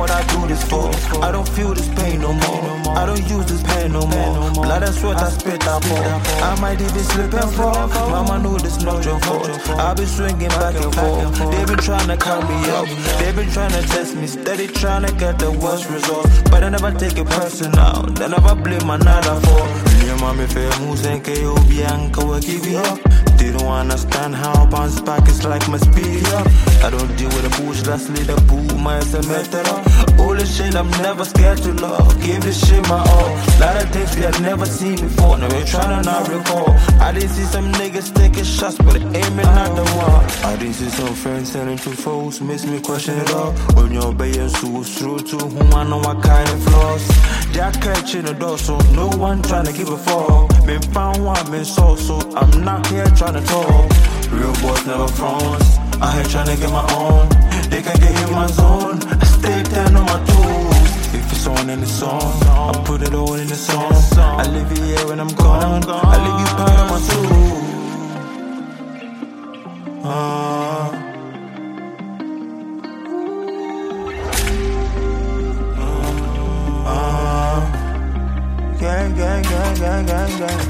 what I do this for. I don't feel this pain no more. I don't use this pain no more. Blood and sweat I spit out for. I might even slip and fall. Mama know this not your fault. I've been swinging back and forth. They've been trying to cut me up. They've been trying to test me. Steady trying to get the worst results. But I never take it personal. They never blame another for. Your mommy fair moves and KO Bianca will give you up. They don't understand how I bounce back, it's like my speed up. I don't deal with the bullshit, that's the boom, my method up. All this shit, I'm never scared to love. Give this shit my all. Lot of things we have never seen before, now we're trying to not recall. I didn't see some niggas taking shots, but aiming at the wall. I didn't see some friends turning to foes, makes me question it all. When you're obeying so true to whom I know I kind of flaws. Jack catching the door, so no one trying to give a fall. Been found one, been so I'm not here trying to talk. Real boys never fronts. I here trying to get my own. They can get in my zone. I stay down on my toes. If it's on in the song, I put it all in the song. I live here when I'm gone. I leave you part of my soul. Gang, gang, gang, gang, gang, gang.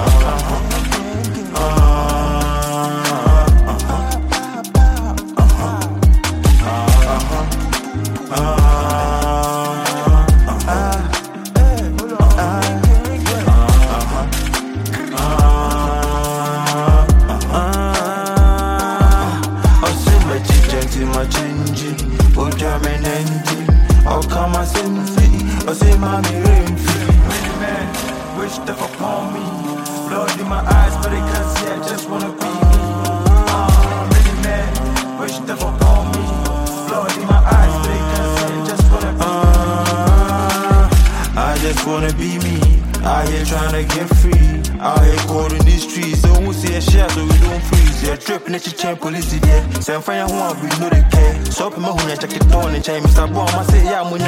My changing, oh German engine. How come I send me? I say, mommy, rain free. Many men wish death upon me. Blood in my eyes, but they can't see. I just wanna be me. Many men wish death upon me. Blood in my eyes, but they can't see. I just wanna be I just wanna be me. Out here trying to get free. Out here cold in these streets. They won't see a share, so we don't freeze. Yeah, tripping at your chain, police there. Send fire who want, we know they care. So up in my home, I check it on and chain. Mr. Bomb, I say, yeah, I'm with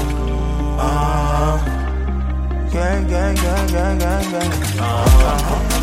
you. Gang, gang, gang, gang, gang, gang.